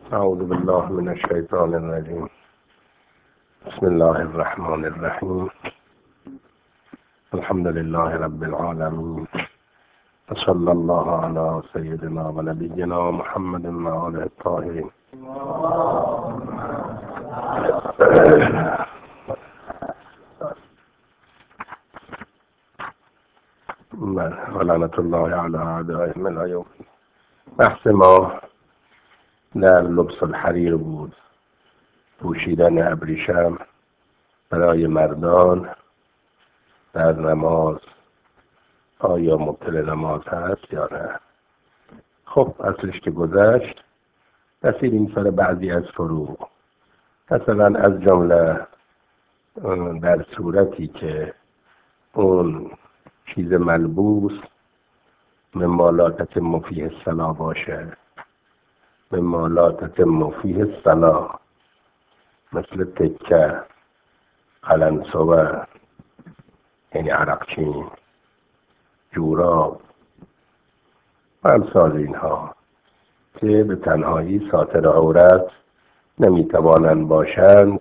أعوذ بالله من الشيطان الرجيم. بسم الله الرحمن الرحيم. الحمد لله رب العالمين، وصلى الله على سيدنا ونبينا محمد وآله الطاهرين. ولعنة الله على أعدائهم اليوم. بحث ما در لبس الحریر بود، پوشیدن ابریشم برای مردان در نماز. آیا مبطل نماز هست یا نه؟ خب اصلش که گذشت، رسیدیم سر بعضی از فروع. مثلا از جمله در صورتی که اون چیز ملبوس مما لا تتم فیه الصلاة باشه، مما لا تتم فیه الصلاة، مثل تکه، قلنسوه یعنی عرقچین، جوراب و امثال اینها که به تنهایی ساتر عورت نمیتوانند باشند،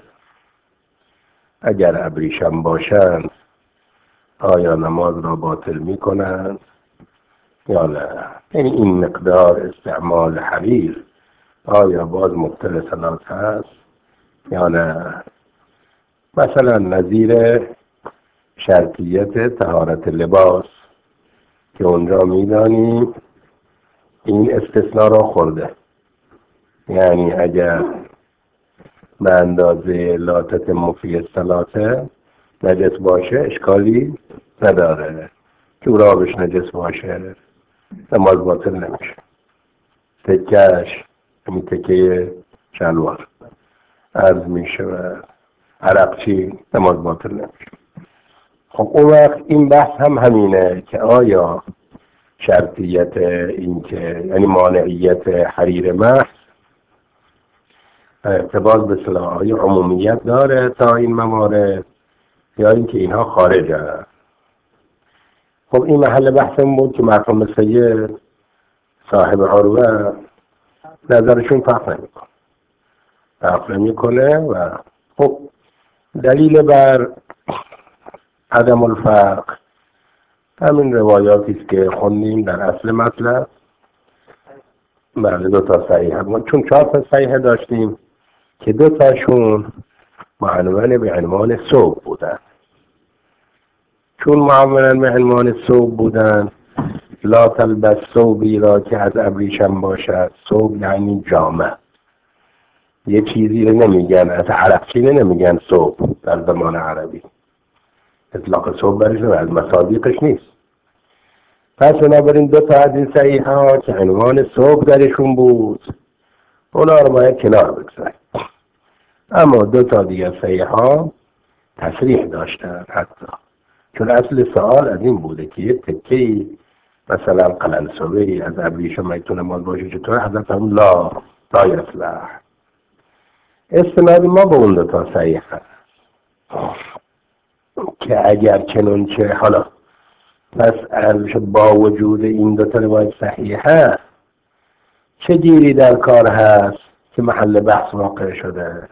اگر ابریشم باشند آیا نماز را باطل میکنند یا نه؟ یعنی این مقدار استعمال حریر آیا باز مبطل صلات هست یا نه؟ مثلا نظیر شرطیت طهارت لباس که اونجا میدانیم این استثناء را خورده، یعنی اگر به اندازه لا تتم فیه الصلاة نجس باشه اشکالی نداره، جورابش نجس باشه نماز باطل نمیشه. تکهش، همین تکه شلوار عرض میشه و عرقچی نماز باطل نمیشه. خب اون وقت این بحث هم همینه که آیا شرطیت این که یعنی مانعیت حریر محض ارتباط به صلاح‌های عمومیت داره تا این موارد یا اینکه اینها خارجه. خب این محل بحثم بود که مرحوم سید صاحب عروه نظرشون فرق نمیکنه و خب دلیل بر عدم الفرق همین روایاتی است که خوندیم در اصل مطلب. بله، 2 صحیح هم، چون 4 صحیح داشتیم که 2 معنون به عنوان ثوب بودن. چون معمولا به عنوان ثوب بودن، لا تلبس ثوبی را که از ابریشم باشد. ثوب یعنی جامه، یه چیزی رو نمیگن، از عرقچینه نمیگن ثوب در زمان عربی، اطلاق ثوب برش از مصادیقش نیست. پس بنابراین 2 از این صحیح ها که عنوان ثوب درشون بود اونا رو باید کنار بگذاریم. اما 2 دیگه صحیح ها تصریح داشتن، حتی چون اصل سوال از این بوده که یه تکه‌ای مثلا قلنسوه‌ای از ابریشم میتونه مال باشه، چطور؟ حضرت هم لا یصلح. استناد ما به اون 2 صحیح هست که اگر چنانچه حالا پس با وجود این 2 روایت صحیح هست چه گیری در کار هست که محل بحث واقع شده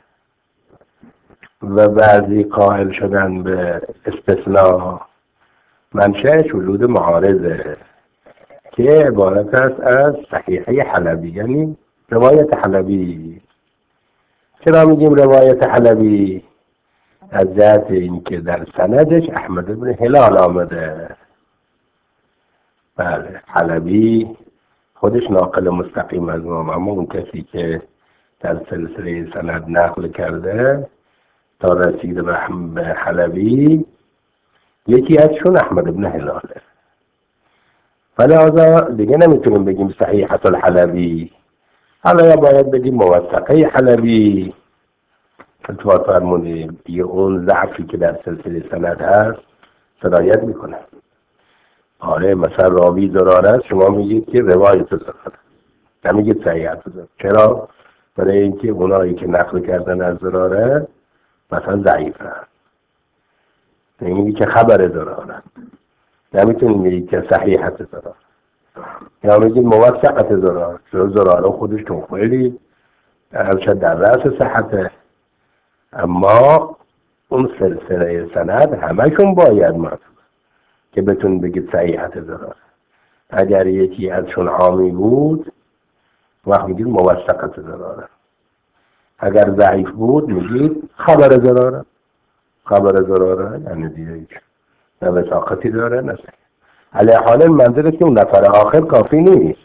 و بعضی قائل شدن به استثناء؟ منشأش وجود معارضه که عبارت است از صحیحه حلبی، یعنی روایت حلبی. چرا میگیم روایت حلبی؟ از جهت اینکه در سندش احمد بن هلال آمده. بله، حلبی خودش ناقل مستقیم از ما، اما اون کسی که در سلسله سند نقل کرده تا رسیده به حلبی یکی ازشون احمد بن هلاله. فلذا دیگه نمیتونیم بگیم صحیحة الحلبی، حالا یا باید بگیم موثقه حلبی. فتوات فرمودیم دیگه اون ضعفی که در سلسله سند هست سرایت میکنه. آره، مثلا راوی زراره است، شما میگید که روایت زراره، نمیگید صحیحة زراره. چرا؟ برای اینکه اونایی که نقل کردن از زراره مثلا ضعیفه، نمیگید که خبر زراره، نمیتونید میگید که صحیحة زراره، یا میگید موثقة زراره. چرا؟ زراره خودش تو خیلی ارشد در رأس صحته، اما اون سلسله سند همشون باید مطلوب که بتون بگید صحیحت ضرار. اگر یکی ازشون عامی بود وقت میگید موثقت ضراره، اگر ضعیف بود میگید خبر ضراره. خبر ضراره یعنی دیگه نه وثاقتی داره نه. علی حال منظور که اون نفر آخر کافی نیست.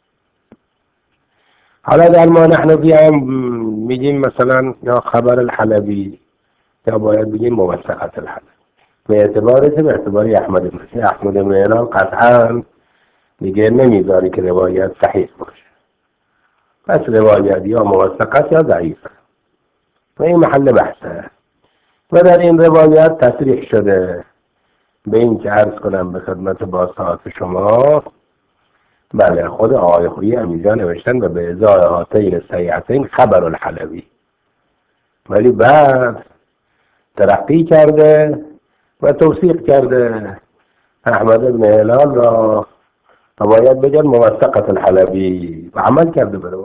حالا در ما نحنفی هم میگیم مثلا یا خبر الحلبی یا باید بگیم موثقت الحلبی به اعتبار احمد بن هلال قطعا دیگه نمیذاری که روایت صحیح باشه، پس روایت یا موثقت یا ضعیف و این محل بحثه. و در این روایت تصریح شده به این که عرض کنم به خدمت بازخواهات شما، بله خود آقای خویی امیرجا نوشتن و به ازای هاتین صحیحتین خبر الحلبی، ولی بعد ترقی کرده و توثیق کرده احمد بن هلال را و باید بگن موثقت الحلبی و عمل کرده به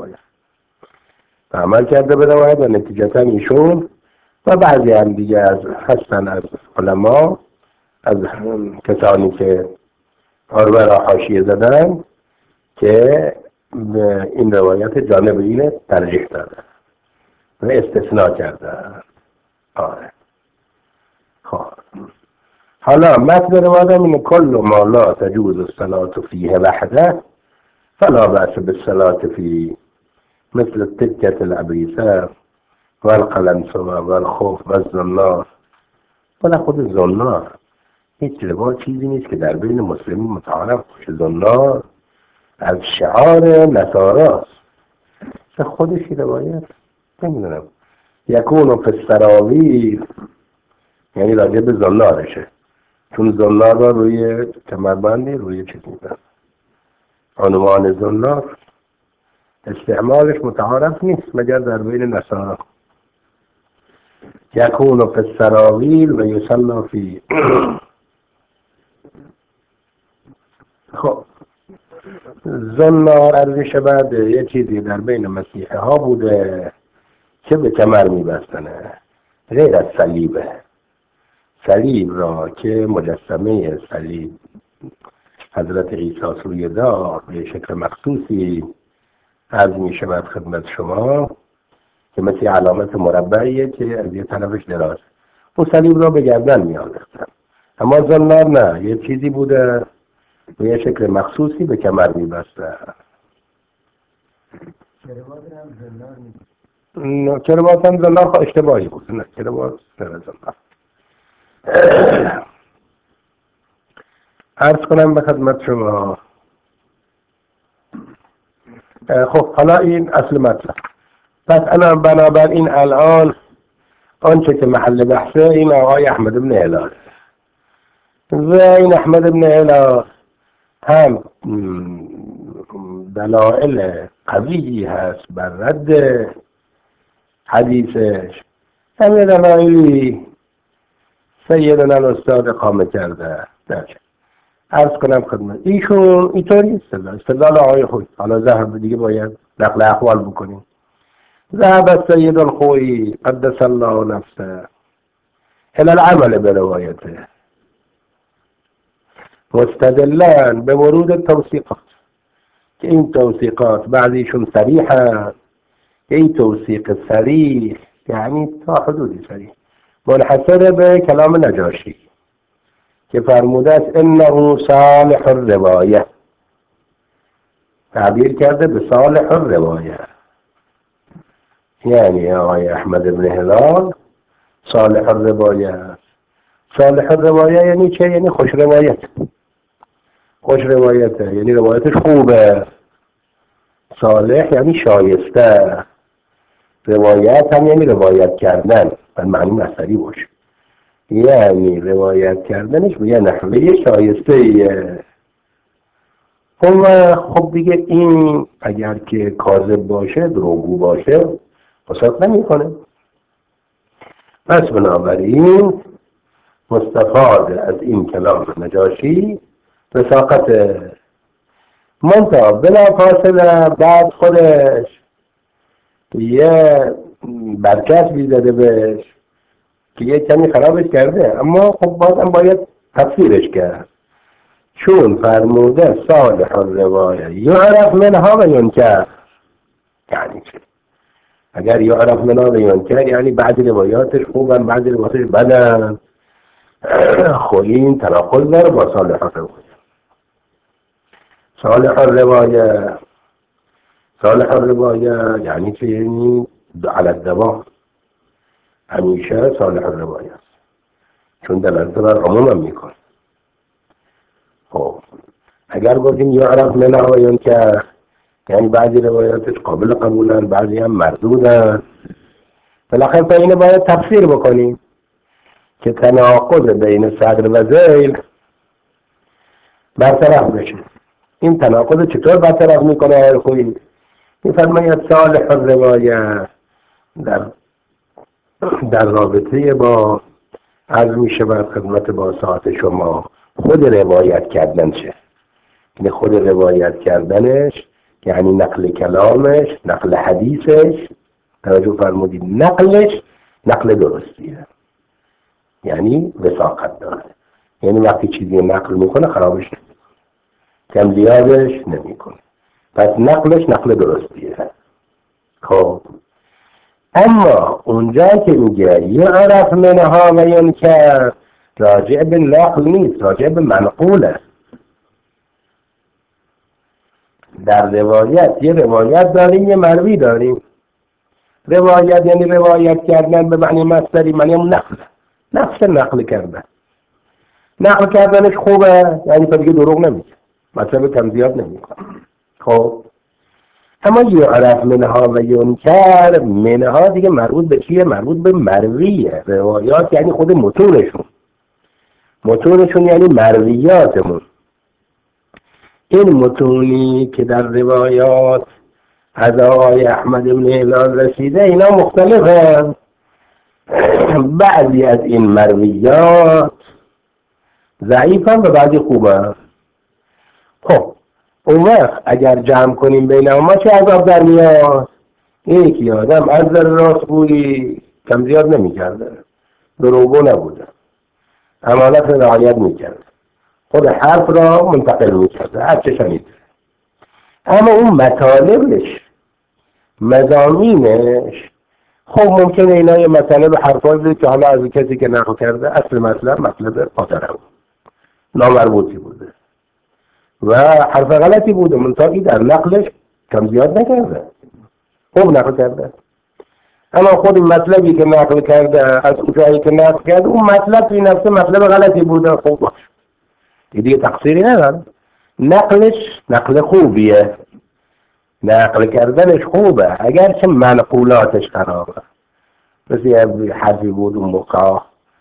روایت و نتیجتا ایشون و بعضی هم دیگه هستن از علما، از کسانی که آروه را حاشیه زدن که این روایت جانب اینه ترجیح دادن و استثناء کردن. آره. خب حالا متن روایت اینه کل ما لا تجوز الصلاة فیه وحده فلا بأس بالصلاة فیه مثل التکة الابریسه والقلنسوه والخوف والزنار. ولی خود زنار هیچ روایت چیزی نیست که در بین مسلمین متعارف باشه. زنار از شعار نصاراست، خودش روایت نمیدونم یکون فی السراویل یعنی راجع به زنارشه، چون زنار را روی کمربندی روی چیز میدن. عنوان زنار استعمالش متعارف نیست مگر در بین نصارا. یکون فی السراویل و یصلی فی. خب زنار ارزش بعد یه چیزی در بین مسیحه ها بوده که به کمر میبستنه، غیر از صلیبه. صلیب را که مجسمه صلیب حضرت عیسی روی دار به شکل مخصوصی عرض می شود خدمت شما که مثل علامت مربعیه که از یه طرفش دراز، اون صلیب را به گردن می آویختن. اما زنار نه، یه چیزی بوده به یه شکل مخصوصی به کمر می بسته. کروات هم زنار اشتباهی بود، نه کروات زنار. عرض کنم به خدمت شما. خب حالا این اصل مطلب. پس انا بنابراین الان آنچه که محل بحثه این آقای احمد بن هلال و این احمد بن هلال هم دلائل قوی هست بر رد حدیثش، همین دلائلی سیدنا الاستاد اقامه کرده. عرض کنم خدمت ایشون اینطوری استدلال آقای خویی. حالا ذهب دیگه باید نقل احوال بکنیم. ذهب سید الخویی قدس الله نفسه الى العمل بروايته مستدلن به ورود التوثیقات که این توثیقات بعضیشون صریحه، این توثیق صریح یعنی تا حدودی صریح منحصر به کلام نجاشی که فرموده است انه صالح الروایه، تعبیر کرده به صالح الروایه، یعنی آقای احمد بن هلال صالح الروایه. صالح الروایه یعنی چه؟ یعنی خوش روایت. خوش روایته یعنی روایتش خوبه. صالح یعنی شایسته. روایت هم یعنی روایت کردن به معنی مصدری باشه، یعنی روایت کردنش به یه نحوه شایسته ایه. خب دیگه این اگر که کاذب باشه، دروغگو باشه، وساط نمی کنه. پس بنابراین مستفاد از این کلام نجاشی وثاقت منطقه بلا فاصله بعد خودش یه برچسبی زده بهش که یه کمی خرابش کرده، اما خب بازم باید تفسیرش کرد. چون فرموده صالح الروایه یعرف منها و ینکر، یعنی چه؟ اگر یعرف منها و ینکر یعنی بعضی روایاتش خوبن بعضی روایاتش بدن. خب این تناقض داره با صالح الروایه. صالح الروایه یعنی چه؟ یعنی علی الدوام، همیشه صالح الروایه است، چون دلالت بر عموم هم میکنه. خب اگر گفتیم یعرف منها و ینکر یعنی بعضی روایاتش قابل قبولن بعضی هم مردودن، بالاخره تا اینو باید تفسیر بکنیم که تناقض بین صدر و ذیل برطرف بشه. این تناقض چطور برطرف میکنه آقای خویی؟ میفرماید صالح الروایه در رابطه با عرض میشه بر خدمت با ساعت شما خود روایت کردنشه. یعنی خود روایت کردنش یعنی نقل کلامش، نقل حدیثش، توجه فرمودید، نقلش نقل درستیه، یعنی وثاقت داره. یعنی وقتی چیزی نقل میکنه خرابش نمیکنه، کم زیادش نمیکنه، پس نقلش نقل درستیه. خب اما اونجا که میگه یعرف منها و ینکر راجع به نقل نیست، راجع به منقوله. در روایت یه روایت داریم یه مروی داریم. روایت یعنی روایت کردن به معنی مصدری، معنی هم نقل کردن. نقل کردنش خوبه، یعنی تا دیگه دروغ نمیگه، مطلب کم زیاد نمیکنه. خب اما یعرف منها و ینکر، منها دیگه مربوط به چیه؟ مربوط به مرویه. روایات یعنی خود متونشون یعنی مرویاتمون. این متونی که در روایات از آقای احمد بن هلال رسیده اینا مختلفه. بعضی از این مرویات ضعیفن و بعضی خوبه. خب اون وقت اگر جمع کنیم بین ما چه عذاب در میاد؟ یکی آدم از در راستگویی کم زیاد نمی کرده، دروغگو نبوده، امانت رعایت می کرده، خود حرف را منتقل می کرده، هر چه شنید. اما اون مطالبش، مضامینش، خب ممکنه اینا یه مطالب حرفایی که حالا از کسی که نقل کرده اصل مطلب قاطره بود، نامربوطی بوده و حرف غلطی بوده، منطقی در نقلش کم زیاد نکرده، خوب نقل کرده. اما خود مطلبی که نقل کرده از اونجایی که نقل کرده اون مطلب توی نفسه مطلب غلطی بوده، خوب باشه، دیگه تقصیری نداره. نقلش نقل خوبیه، نقل کردنش خوبه، اگرچه منقولاتش خرابه. مثل حرفی بود اون موقع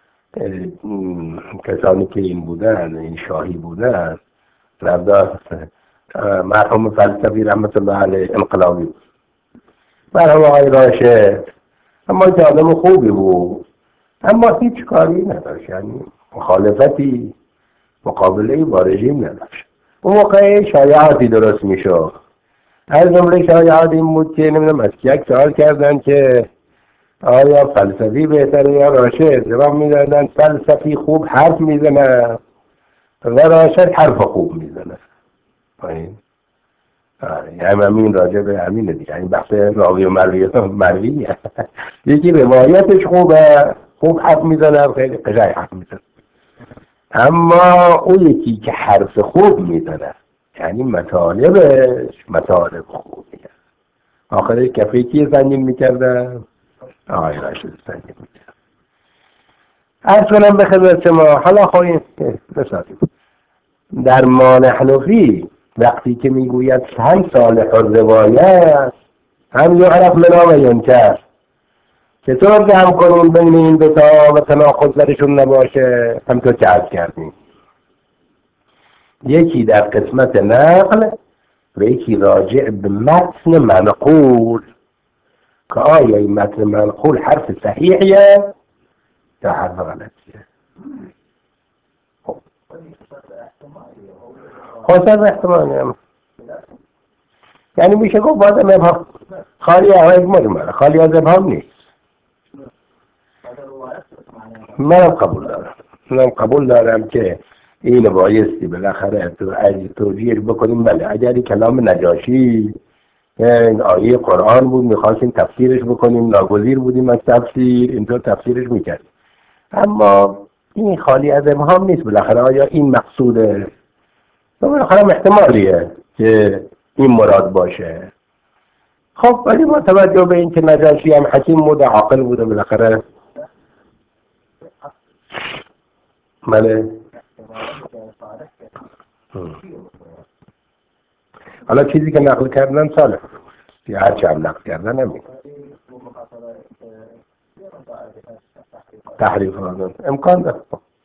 کسانی که این بودن، این شاهی بودن، رفدار مرحوم فلسفی رحمت الله علیه انقلابی بود، مرحوم آقای راشد، اما که آدم خوبی بود اما هیچ کاری نداشت، یعنی مخالفتی مقابله‌ای با رژیم نداشت. اون موقع شایعاتی درست میشد، از جمله شایعات این بود که نمیدونم از یک سوال کردن که آیا فلسفی بهتره یا راشد؟ جواب میدادن فلسفی خوب حرف میزنه و راشد حرف خوب میزنه. یعنی همین راجع به همینه دیگه، این بحث راوی و مرویه. یکی روایتش خوبه، خوب حرف میزنه، خیلی قشنگ حرف میزنه، اما اون یکی که حرف خوب میزنه یعنی مطالب خوبیه. آخرش کفه کی سنگین میکرده؟ آقای راشد سنگین میکرده. عرض کنم به خدمت شما، حالا خواهیم بسازیم در ما نحن فی، وقتی که میگوید هم صالح الروایه هم یعرف منها و ینکر، چطور جمع کنیم بین این دوتا و تناقض درشون نباشه؟ همطور که عرض کردیم، یکی در قسمت نقل و یکی راجع به متن منقول که آیا این متن منقول حرف صحیحیه یا حرف غلطیه. خواستن احتمالی هم یعنی میشه گفت بازم ابهام خالی از مجمل، خالی از ابهام نیست. منم قبول دارم که این بایستی بالاخره توجیه بکنیم. بله اگر این کلام نجاشی آیه قرآن بود میخواستیم تفسیرش بکنیم، ناگزیر بودیم از تفسیر، اینطور تفسیرش میکردیم. اما این خالی از ابهام نیست. بالاخره آیا این مقصوده؟ بالاخره احتمالیه که این مراد باشه. خب ولی با توجه به این که نجاشی هم حکیم بوده، عاقل بوده، بالاخره بله. حالا چیزی که نقل کردن صالح یا هرچی هم نقل کردن نمید تحریف امکان داره.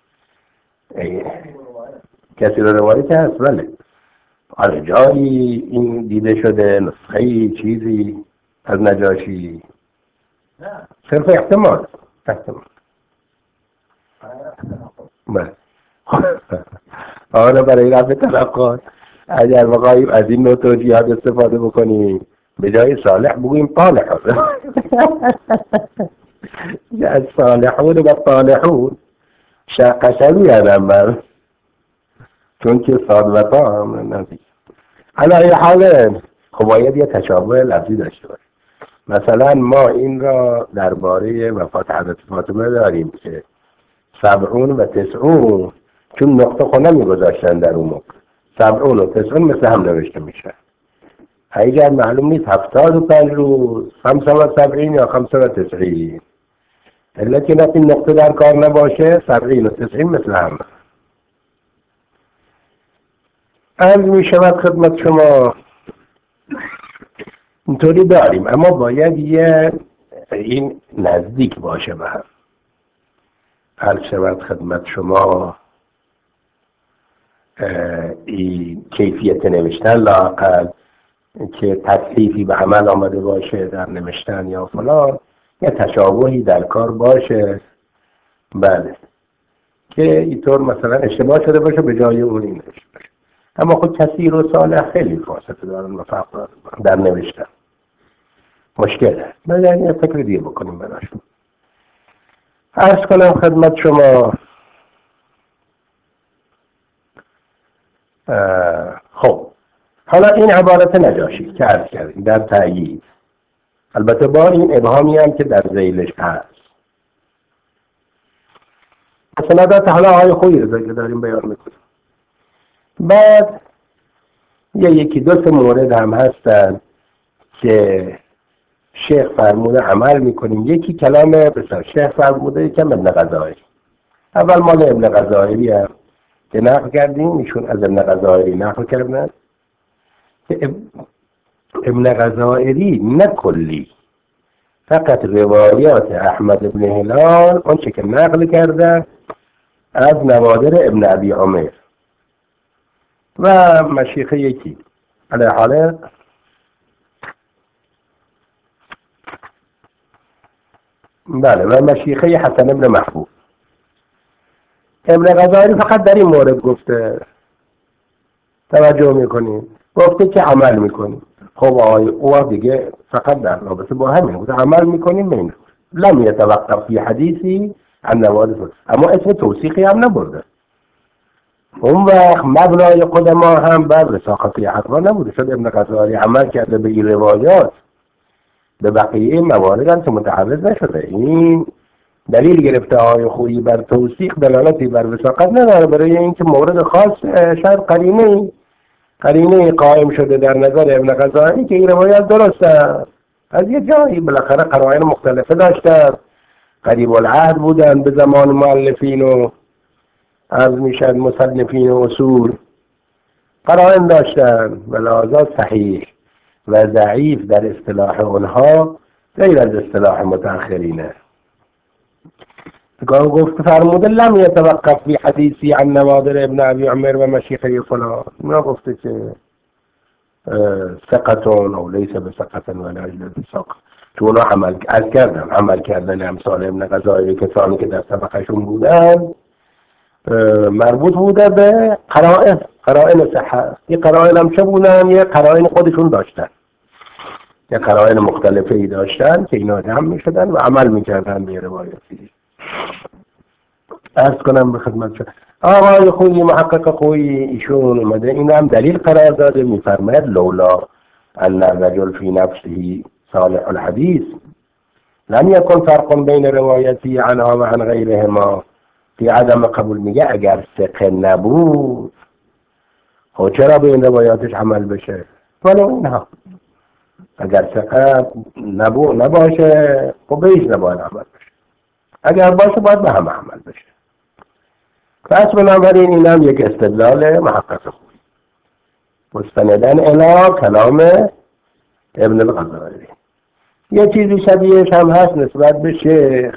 کسی رو روایت هست بله. آره جایی این دیده شده نسخه‌ای چیزی از نجاشی، صرف احتمال. بله. آره برای رفع توقعات اگر بخوایم از این نوع توجیهات استفاده بکنیم به جای صالح بگوییم طالح. از صالحون و طالحون قشنگی هستن چون که صاد و طا هم نزدیک. علی حال خب باید یه تشابه لفظی داشته باشه. مثلا ما این را درباره وفات حضرت فاطمه داریم که 70 و 90 چون نقطه خونه میگذاشتن در اون موقع 70 و 90 مثل هم نوشته میشه. اگر معلوم نیست 75 روز 75 یا 95. علت که این نقطه در کار نباشه 70 و 90 مثل هم. عرض می شود خدمت شما اینطوری داریم، اما باید یه این نزدیک باشه به هم. عرض شود خدمت شما این کیفیت نوشتن لااقل که تصحیفی به عمل آمده باشه در نوشتن یا فلان، یه تشابهی در کار باشه. بله که اینطور مثلا اشتباه شده باشه به جای اون این نوشته باشه. اما خود کثیر و صالح خیلی فاصله دارن و فرق دارن در نوشتن. مشکله. بذارین یه فکر دیگه بکنیم براشون. عرض کنم خدمت شما خب حالا این عبارت نجاشی که عرض کردیم در تأیید، البته با این ابهامی هم که در ذیلش هست. سندات حالا آقای خویی رو داریم بیان میکنیم. بعد یکی دو تا مورد هم هستن که شیخ فرموده عمل میکنیم. یکی کلام بسیار شیخ فرموده، یکم ابن غزالی. اول مال ابن غزالی هم که نقل کردیم، ایشون از ابن غزالی نقل کردن که ابن غزالی نه کلی، فقط روایات احمد ابن هلال اون چه که نقل کرده از نوادر ابن ابی عمر و مشیخه یکی علی حاله بله و مشیخه حسن ابن محبوب. ابن غزالی فقط در این مورد گفته، توجه میکنیم، گفته که عمل میکنیم. خب آقای او دیگه فقط در رابطه با همین گفته عمل میکنیم. این لم یتوقف فی حدیثی عن نوادر، اما اسم توثیقی هم نبرده. اون وقت مبنای قدما هم بر رساختی حقا نبوده. شد ابن غزالی عمل کرده به این روایات، به بقیه موارد هم که متعرض نشده. این دلیل گرفته آقای خویی بر توثیق دلالتی بر وثاقت نداره، برای اینکه مورد خاص شاید قرینه قائم شده در نظر ابن غزالی که این روایات درسته. از یه جایی بالاخره قرائن مختلفه داشتن، قریب العهد بودن به زمان مؤلفین و عرض میشد مصنفین و اصول، قرائن داشتن و لحاظا صحیح و ضعیف در اصطلاح اونها غیر از اصطلاح متأخرینه. گفت فرموده لم یتوقف فی حدیثی عن نوادر ابن ابی عمر و مشیخه فلان. نه گفته که ثقتون او لیس بثقتن ولا اجل بثقه. چون اونا عمل کردن امثال ابن غزالی کسانی که در طبقهشون بودن مربوط بوده به قرائن صحت. یه قرائن هم چه بودن؟ یه قرائن خودشون داشتن. یه قرائن مختلفه ای داشتن که اینا جمع می شدن و عمل می کردن به روایتی. عرض کنم به خدمت شما آقای خویی محقق خویی ایشون اومده این هم دلیل قرار داده، میفرماید لولا ان الرجل فی نفسه صالح الحدیث لم یکن فرق بین روایتی عنها و عن غیرهما فی عدم قبول. میگه اگر ثقه نبود خب چرا به این روایاتش عمل بشه؟ ولو اینها اگر ثقه نباشه خب به هیچ نباید عمل بشه، اگر باشه باید به همه عمل بشه. پس بنابراین این هم یک استدلال محقق خوبی مستندن الی کلام ابن الغزالی. یه چیزی شبیهش هم هست نسبت به شیخ.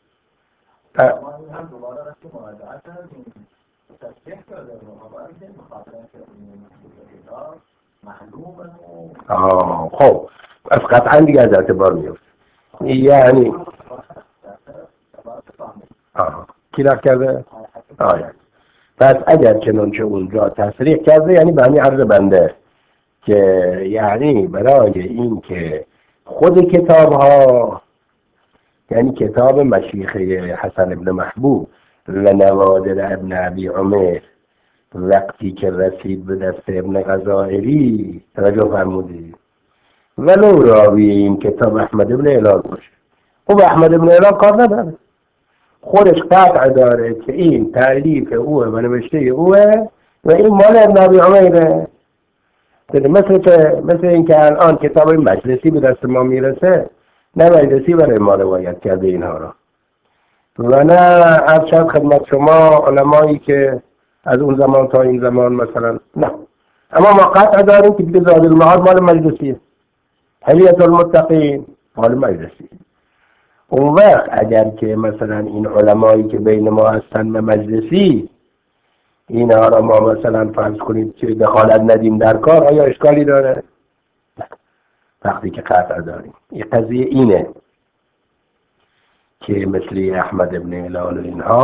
خب از قطعا دیگه از اعتبار میفت یعنی کی رفت کرده؟ پس اگر چنانچه اونجا تصریح کرده یعنی به همین عرض بنده که یعنی برای این که خود کتاب ها یعنی کتاب مشیخه حسن ابن محبوب و نوادر ابن ابی عمر وقتی که رسید به دست ابن غزائری توجه فرمودید ولو راوی این کتاب احمد ابن هلال باشه، خب احمد ابن هلال کار نداره، خودش قطع داره که این تألیف اوه و نوشته اوه و این مال ابن ابی عمره. مثل این که الان کتاب مجلسی به دست ما میرسه، نه مجلسی برای ما روایت کرده اینها را و نه از شد خدمت شما علمایی که از اون زمان تا این زمان مثلا، نه، اما ما قطع داریم که دیگه زاد المعاد مال مجلسیه، حلیت المتقین مال مجلسی. اون وقت اگر که مثلا این علمایی که بین ما هستن مجلسی اینها را ما مثلا فرض کنید که دخالت ندیم در کار، آیا اشکالی داره؟ وقتی که قطع داریم. این قضیه اینه که مثل احمد ابن هلال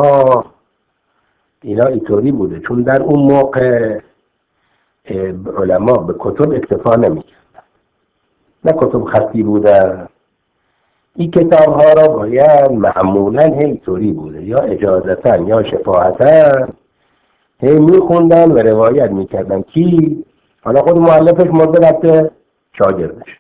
اینا اینطوری بوده، چون در اون موقع علما به کتب اکتفا نمی‌کردن، نه کتب خطی بودن. این کتاب ها را باید معمولا اینطوری بوده، یا اجازتا یا شفاعتا میخوندن و روایت میکردن. کی؟ حالا خود مؤلفش مرده رفته شاگردش،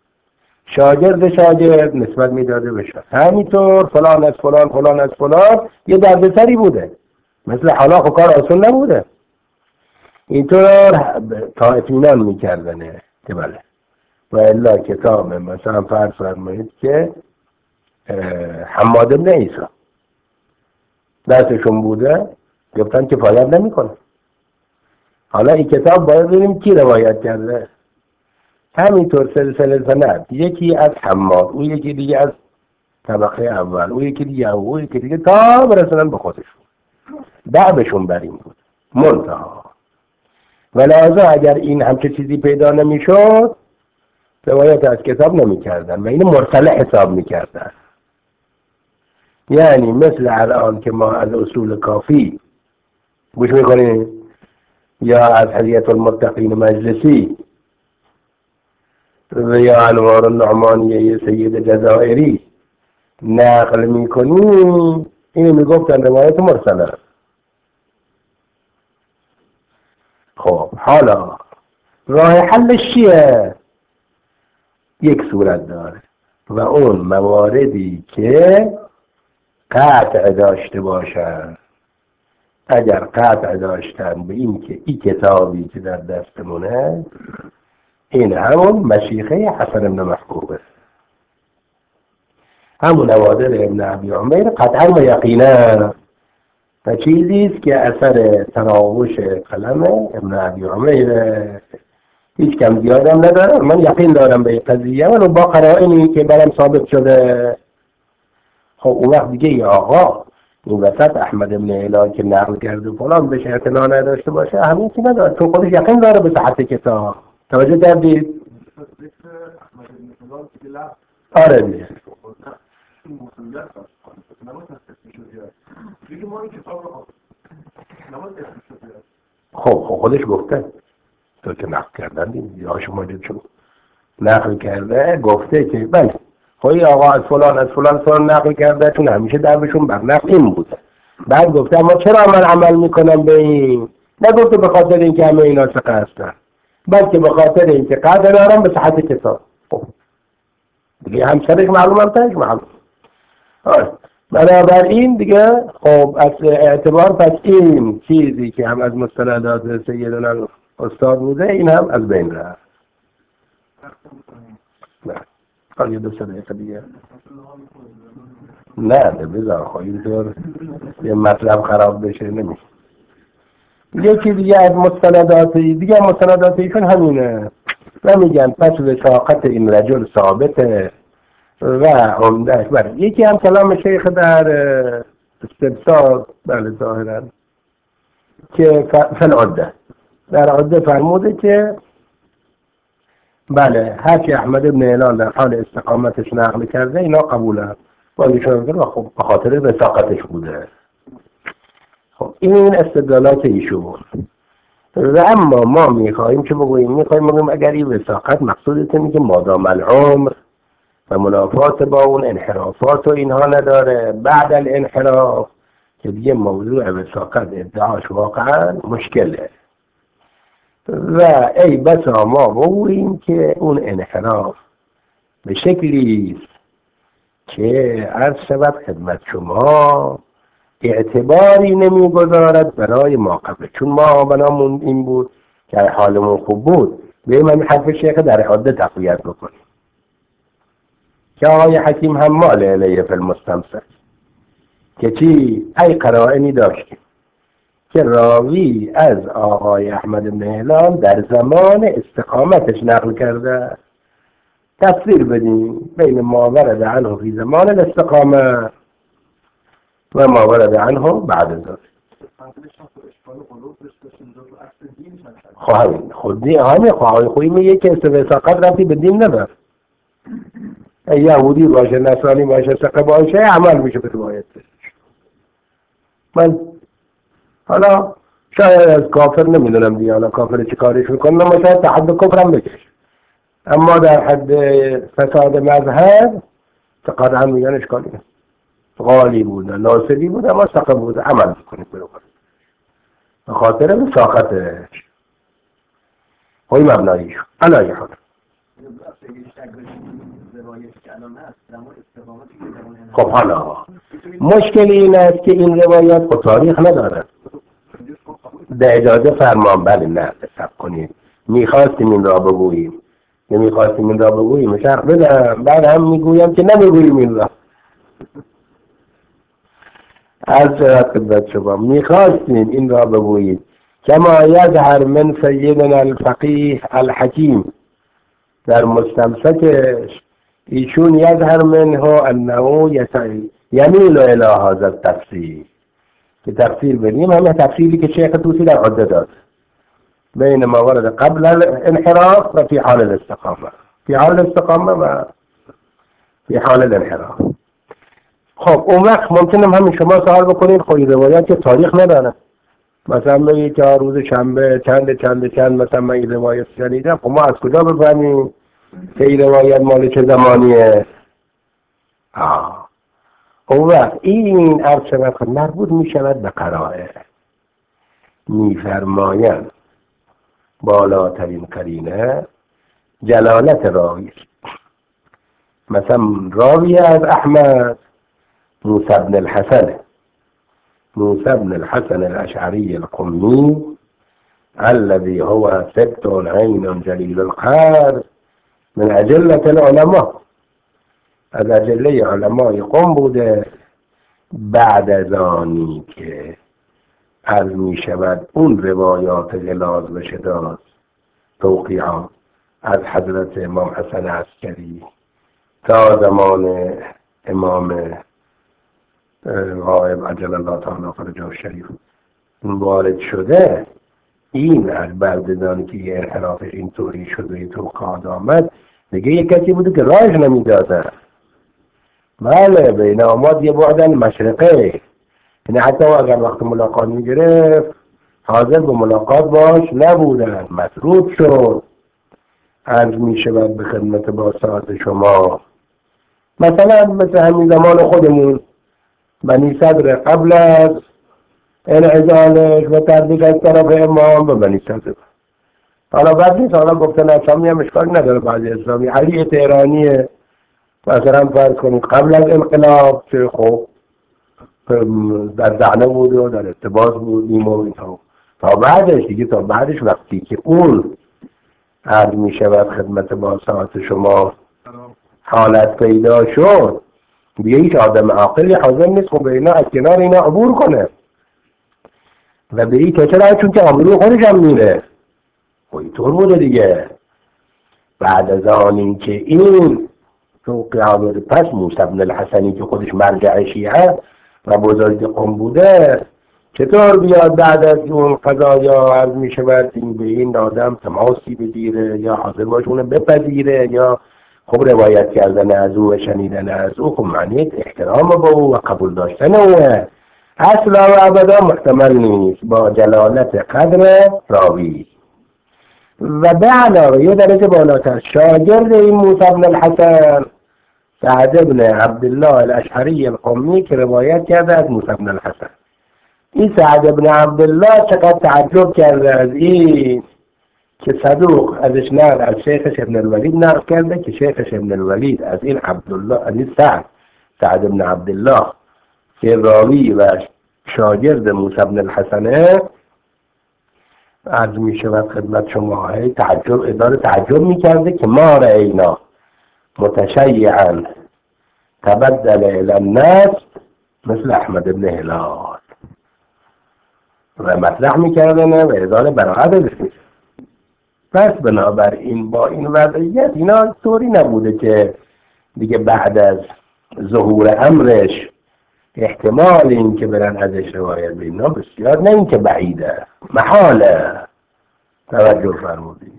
شاگرد نسبت میداده بشه همینطور فلان از فلان فلان از فلان. یه دردسری بوده، مثل حالا کار آسون نبوده، اینطور تا اطمینان میکردنه که بله. و الا کتاب مثلا فرض فرمایید که حماد ابن عیسی درسشون بوده، گفتن که فایده نمیکنه. حالا این کتاب باید ببینیم کی روایت کرده. همینطور سلسله سند، یکی از حماد، اون یکی دیگه از طبقه اول، اون یکی دیگه تا برسنن به خودشون. دعوشون بر این بود منتها. ولازم اگر این همچه چیزی پیدا نمیشد روایت از کتاب نمیکردن و اینو مرسله حساب میکردن. یعنی مثل الان که ما از اصول کافی گوش میکنیم یا از حلیت المتقین مجلسی و یا انوار النعمانیه سید جزائری نقل میکنیم، اینو میگفتن روایت مرسله. خب حالا راه حلش چیه؟ یک صورت داره و اون مواردی که قطع داشته باشن. اگر قطع داشتن به این که این کتابی که در دستمونه این همون مشیخه حسن ابن محبوبه، همون نوادر ابن ابی عمر قطعا و یقینا و چیزیست که اثر تراوش قلم ابن ابی عمر هیچ کم زیادم ندارم. من یقین دارم به قضیه و با قرائنی که برام ثابت شده. خب اون وقت دیگه ای آقا این وسط احمد ابن هلال که نقل کرده فلان بهش اعتنا نداشته باشه همین چی نداره، چون خودش یقین داره به صحت کتاب. توجه کردید؟ آره دیگه. خب خودش گفته تو که نقل کردن دیگه یا شما دید شما نقل کرده گفته که بله خواهی آقا از فلان نقل کرده، چون همیشه دعوشون بر نقل این بوده. بعد گفته اما چرا من عمل میکنم به این؟ نگفته به خاطر اینکه همه اینا ثقه هستن، بلکه به خاطر اینکه قدر دارم به صحت کتاب. خب دیگه همسرش معلوم هم ترش معلوم. بنابراین دیگه خب از اعتبار پس این چیزی که هم از مستندات سیدنا استاد بوده این هم از بین رفت. نه حالا یه 2 دقیقه دیگه نه بذار خواهی اینطور یه مطلب خراب بشه نمیشه. یکی دیگه از مستندات ایشون همینه و میگن پس وثاقت این رجل ثابته و عمدهش بله. یکی هم کلام شیخ در استبصار بله ظاهرا که فالعده در عده فرموده که بله هرچی احمد بن هلال در حال استقامتش نقل کرده اینا قبوله و ایشون خب به خاطر وثاقتش بوده. خب این استدلالات ایشون. و اما ما میخواهیم چه بگوییم اگر این وثاقت مقصودت اینه که مادام العمر و منافات با اون انحرافات و اینها نداره، بعد الانحراف که دیگه موضوع وثاقت ادعاش واقعا مشکله و ای بسا ما بگوییم که اون انحراف به شکلی که عرض شود خدمت شما اعتباری نمیگذارد برای ما قبل، چون ما بنامون این بود که حالمون خوب بود بیم همین حرف شیخ در عده تقویت بکنیم که آقای حکیم هم مال علیه فی المستمسک که چی؟ ای قرائنی داشتیم که راوی از آقای احمد بن هلال در زمان استقامتش نقل کرده. تفسیر بدیم بین ما ورد عنه فی زمان الاستقامه و ما ورد عنه بعد ذلك. خواهیم خودی همه خواهی میگه که وثاقت رفتی به دین نداره، یهودی باشه نصرانی باشه ثقه باشه عمل میشه به روایتش. من حالا شاید از کافر نمیدونم دیگه، حالا کافر چی کارش میکنه، ما شاید تا حد کفرم بکش، اما در حد فساد مذهب قطعا میگن اشکالی نیست، غالی بوده ناصبی بوده اما ثقه بوده عمل میکنه به خاطر وثاقتش. های مبناییش علایه حال. خب حالا مشکل این است که این روایات خود تاریخ ندارد. در اجازه فرمان بله نه حساب کنید میخواستیم این را بگوییم شرح بدم بعد هم میگویم که نمیگوییم این را. از خدمت شما میخواستیم این را بگوییم کما یظهر من سیدنا الفقیه الحکیم در مستمسکش ایشون یظهر منه انه یمیل الی هذا التفسیر که تفسیر بدیم همه تفسیری که شیخ توسی در عده داد بین ما ورد قبل الانحراف و فی حال الاستقامه و فی حال الانحراف. خب اون وقت ممکنه همین شما سوال بکنید خب روایت که تاریخ نداره، مثلا میگه که روز شنبه چند مثلا من این روایت شنیدم، خب ما از کجا بفهمیم که این روایت مال چه زمانیه؟ اون وقت این عرض شود مربوط می شود به قرائن. میفرمایند بالاترین قرینه جلالت راوی، مثلا راوی از احمد موسی بن الحسن الاشعری القمی الذي هو ثبت عين جليل القدر من اجلة العلماء، از اجله علمای قم بوده. بعد از آنی که از می شود اون روایات غلاظ و شداد توقیعات از حضرت امام حسن عسکری تا زمان امام غائب عجل الله تعالی فرجه الشریف وارد شده، این از بردگانی که یه انحرافش اینطوری شد و اینطور قاد آمد دیگه یک کسی بوده که راهش نمیداده. بله بین آماد یه بعدن مشرقه، یعنی حتی اگر وقت ملاقات میگرفت حاضر به ملاقات باش نبودن، مطرود شد. عرض می شود به خدمت با ساعت شما، مثلا مثل همین زمان خودمون بنی صدر قبل از انعزالش و تردیش از طرف امام و بنی صدر. حالا بعد نیست، حالا گفتن اسلامی هم اشکالی نداره، بعضی اسلامی علی تهرانیه مثلا فرض کنید قبل از انقلاب که خب در دهنه بود و در ارتباط بودیم و اینها، تا بعدش دیگه، تا بعدش وقتی که اون عرض می شود خدمت با ساعت شما حالت پیدا شد، دیگه هیچ آدم عاقلی حاضر نیست خب اینا از کنار اینا عبور کنه و به این کچه، چون که آبروی خودش هم میره. خب اینطور بوده دیگه. بعد از آن این که این توقیه پس موسی بن الحسنی که خودش مرجع شیعه و بزرگ قم بوده، چطور بیاد بعد از اون قضایا عرض می شود این به این آدم تماسی بگیره یا حاضر باشه اونو بپذیره یا خب روایت کردن از او و شنیدن از او، خب معنی احترام با او و قبول داشتن اوه اصلا و ابدا محتمل نیست با جلالت قدر راوی. و به علاوه یه درجه بالاتر شاگرد این موسی بن الحسن سعد بن عبدالله الاشعری القمی که روایت کرده از موسی بن الحسن، این سعد بن عبدالله چقدر تعجب کرده از این که صدوق ازش نقل از شیخش ابن الولید نقل کرده که شیخش ابن الولید از این عبدالله، از این سعد بن عبدالله که راوی و شاگرد موسی بن الحسنه، عرض می شود خدمت شما تعجب می کرده که ما رأینا متشیعا تبدل الى الناس مثل احمد بن هلال و مطرح می کردن و اظهار براعت ازش. پس بنابراین با این وضعیت اینا طوری نبوده که دیگه بعد از ظهور امرش احتمال این که برن ازش روایت بینا بسیار، نه این که بعیده، محاله. توجه فرمودید.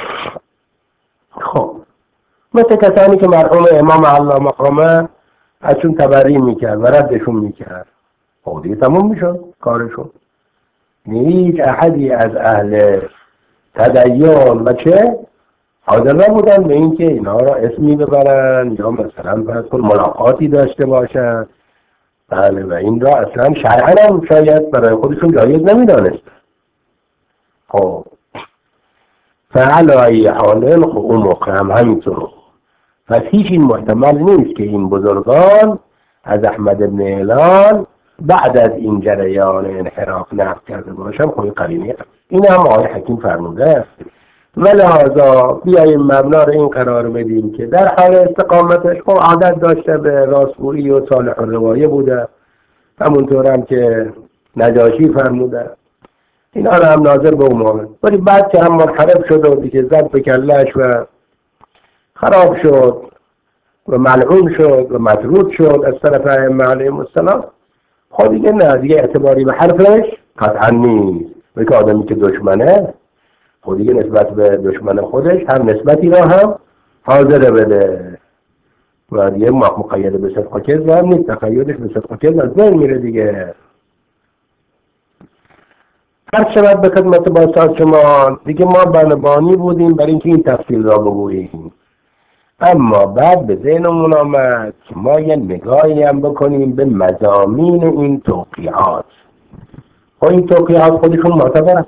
خب مثل کسانی که مرحوم امام الله مقامه ازشون تبری میکرد و ردشون میکرد، خب دیگه تموم میشد کارشون. هیچ احدی از اهل تدین و چه حاضر نبودن به این که اینا را اسمی ببرن یا مثلا فرض کن ملاقاتی داشته باشن. بله، و این را اصلا شرعاً هم شاید برای خودشون جایز نمیدانست. خب فعلای حالن خب اون موقع هم همینطور. پس هیچ این محتمل نیست که این بزرگان از احمد بن هلال بعد از این جریان انحراف نقل کرده باشن. خب این قرینه این هم آقای حکیم فرموده است. ولهذا بیاییم مبنا رو این قرار بدیم که در حال استقامتش خب عادت داشته به راستگویی و صالح الروایه بوده، همونطور هم که نجاشی فرموده، اینا رو هم ناظر به اون، ولی بعد که هم منحرف شد و دیگه زد به کلش و خراب شد و ملعون شد و مطرود شد از طرف ائمه علیهم السلام، خب دیگه نه، دیگه اعتباری به حرفش قطعا نیست. و که آدمی که دشمنه خب دیگه نسبت به دشمن خودش هم نسبتی را هم حاضر بده و دیگه مقید به صدق و کذب هم نیست، تقییدش به صدق و کذب از بین میره دیگه. هر شود به خدمت با شما دیگه ما بنبانی بودیم برای اینکه این تفصیل را بگوییم، اما بعد به ذهنمون آمد که ما یه نگاهی هم بکنیم به مضامین این توقیعات. خب این توقیعات خودشون معتبرن.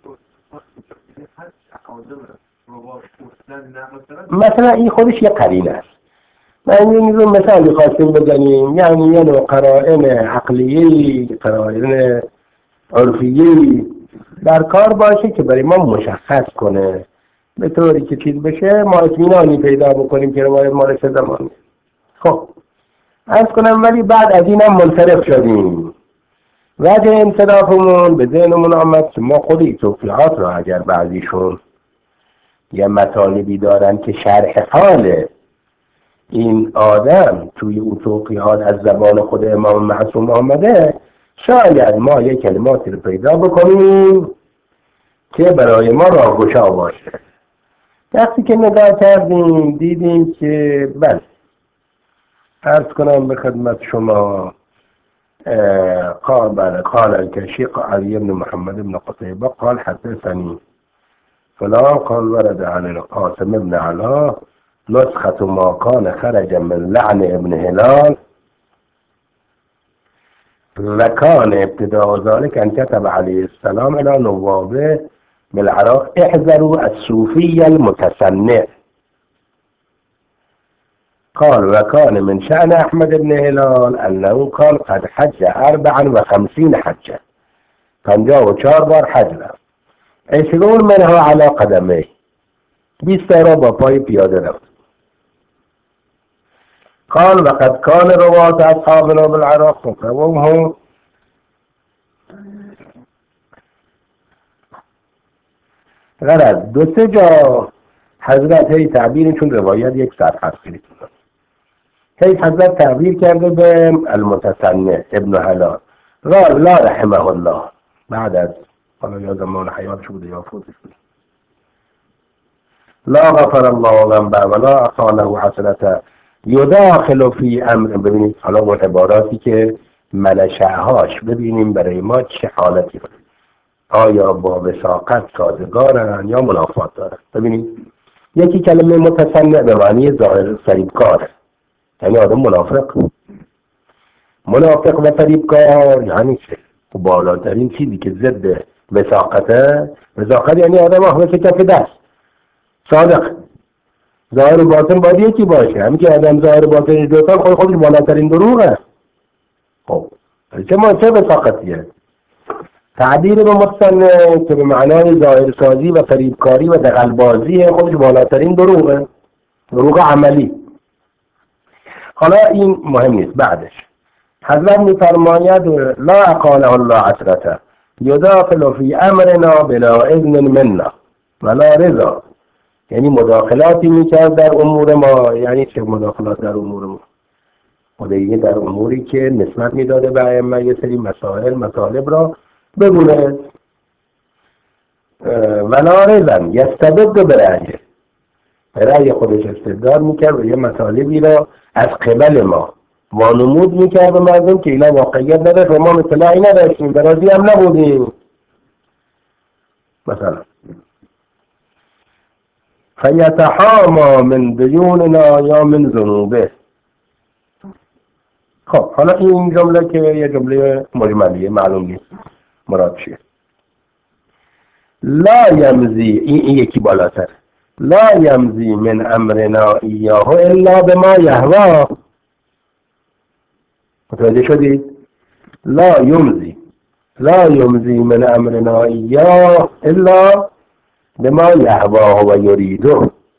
مثلا این خودش یه قرینه است. من این رو مثالی خواستیم بزنیم، یعنی یه نوع قرائن عقلیه‌ای، قرائن عرفیه‌ای در کار باشه که برای ما مشخص کنه، به طوری که چیز بشه ما اطمینانی پیدا بکنیم که روایت مال چه زمانی. خب عرض کنم ولی بعد از این هم منصرف شدیم. وجه انصرافمون به ذهنمون آمد که ما خود این توقیعات را اگر بعضیشون یه مطالبی دارن که شرح حال این آدم توی اون توقیعات از زبان خود امام معصوم آمده، شاید ما یک کلماتی رو پیدا بکنیم که برای ما راهگشا باشه. وقتی که نگاه کردیم دیدیم که بله، عرض کنم به خدمت شما قال الكشيق علي بن محمد بن قتيبة قال حدثني فلان قال ورد عن القاسم بن علاء نسخة ما كان خرج من لعن ابن هلال، وكان ابتداء ذلك أن كتب عليه السلام إلى نوابه بالعراق احذروا الصوفي المتسنع. قال وكان من شأن أحمد بن هلال أنه قال قد حج 54 حجة، 54 بار حج، 20 منها على قدمه، 20 با پای پیاده رفت. قال وقد كان رواة أصحابنا بالعراق فقوهم غرض دو سه جا حضرت هی تعبیرشون روایت یک صفحه است، هی حضرت تعبیر کرده به المتصنع ابن هلال قال لا رحمه الله بعد از حالا یا زمان حیاتش بوده یا فوتش بوده، لا غفر الله ذنبه ولا اصاله حسنته یداخل فی امر. ببینید حالا اون عباراتی که منشأهاش ببینیم برای ما چه حالتی داره، آیا با وثاقت سازگارن یا منافات دارن. ببینید یکی کلمه متصنع به معنی ظاهر فریبکار، یعنی آدم منافق و فریبکار یعنی چه؟ بالاترین چیزی که ضد وثاقته، وثاقت یعنی آدم اخلاص کف دست، صادق، ظاهر و باطن باید یکی باشه، همین که آدم ظاهر و باطنش دوتا خودش بالاترین دروغه. خب چه وثاقتیه؟ تعبیر به متصنع که به معنای ظاهر سازی و فریبکاری و دغل‌بازی خودش بالاترین دروغه، دروغ عملی. حالا این مهم نیست. بعدش حضرت می‌فرماید لا اقاله الله عسرته یداخل فی امرنا بلا اذن منا ولا رضا، یعنی مداخلاتی میکرد در امور ما. یعنی چه مداخلات در امور ما؟ خدایی در اموری که نسبت میداده به ائمه یه سری مسائل مطالب را بگونه، ولا رضا یستبد برأیه، برأی خودش استبداد میکرد و یه مطالبی را از قبل ما وانمود میکرد به مردم که اینا واقعیت نداشت و ما اطلاعی نداشتیم، برازی هم نبودیم. مثلا فیتحاما من دیوننا یا من ذنوبه. خب حالا این جمله که یه جمله مجملیه، معلوم نیست مراد چیه. لا یمزی، این یکی بالاتر، لا یمزی من امرنا ایاه الا بما یهوا. متوجه شدید؟ لا یمزی من امرنا ایاه الا بما یهوا و یریده.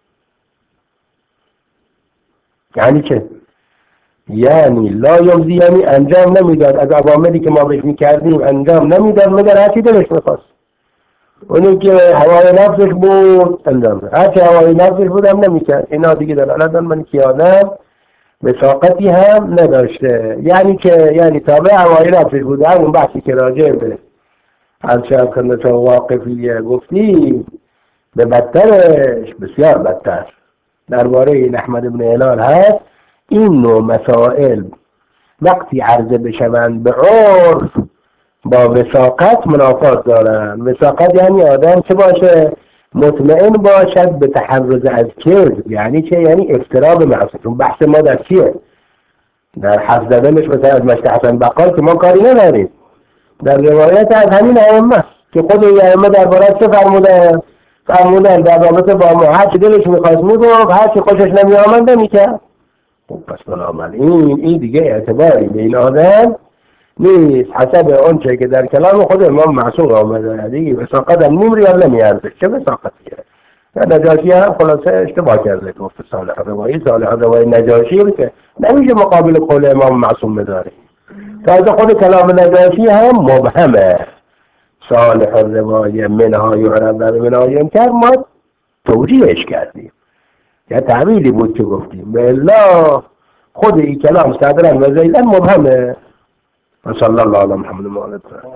یعنی چه؟ یعنی لا یمزی یعنی انجام نمیداد، از اوامری که ما بهش میکردیم انجام نمیداد مگر هرچی دلش میخواست. اونی که هوای نفسش بود انجام داد، هرچی هوای نفسش بود هم نمیکرد. اینا دیگه دلالت من که آدم وثاقتی هم نداشته، یعنی که یعنی تابع هوای نفسش بود. همون بحثی که راجع به از شب خندت واقفی گفتیم به بدترش، بسیار بدتر درباره این احمد بن هلال هست. این نوع مسائل وقتی عرضه بشوند به عرف با وثاقت منافات دارن. وثاقت یعنی آدم چه باشه؟ مطمئن باشد به تحرز از کذب. یعنی چه؟ یعنی افترا به معصیت. بحث ما در چیه؟ در حرف زدنش مثلا از مشت حسن بقال که ما کاری نداریم، در روایت از همین ائمه که خود این ائمه درباره چه فرمودن در رابطه با ما هر چی دلش می‌خواست میگفت، هر چی خوشش نمی‌آمد نمی‌کرد. خب پس بنابراین این دیگه اعتباری به این آدم نیست حسب اون چه که در کلام خود امام معصوم آمده. دیگه وثاقت هم نیم ریال نمیارزه. چه وثاقتیه؟ نجاشی هم خلاصه اشتباه کرده، گفت صالح روایی نجاشی که نمیشه مقابل قول امام معصوم بداره. تازه خود کلام نجاشی هم مبهمه. صالح روایی منها یعرب و منها ینکر ما توجیهش کردیم، یا تعمیلی بود که گفتیم به الله خود این کلام صدرا و زیدن مبهمه. و صلی الله علی محمد و آله.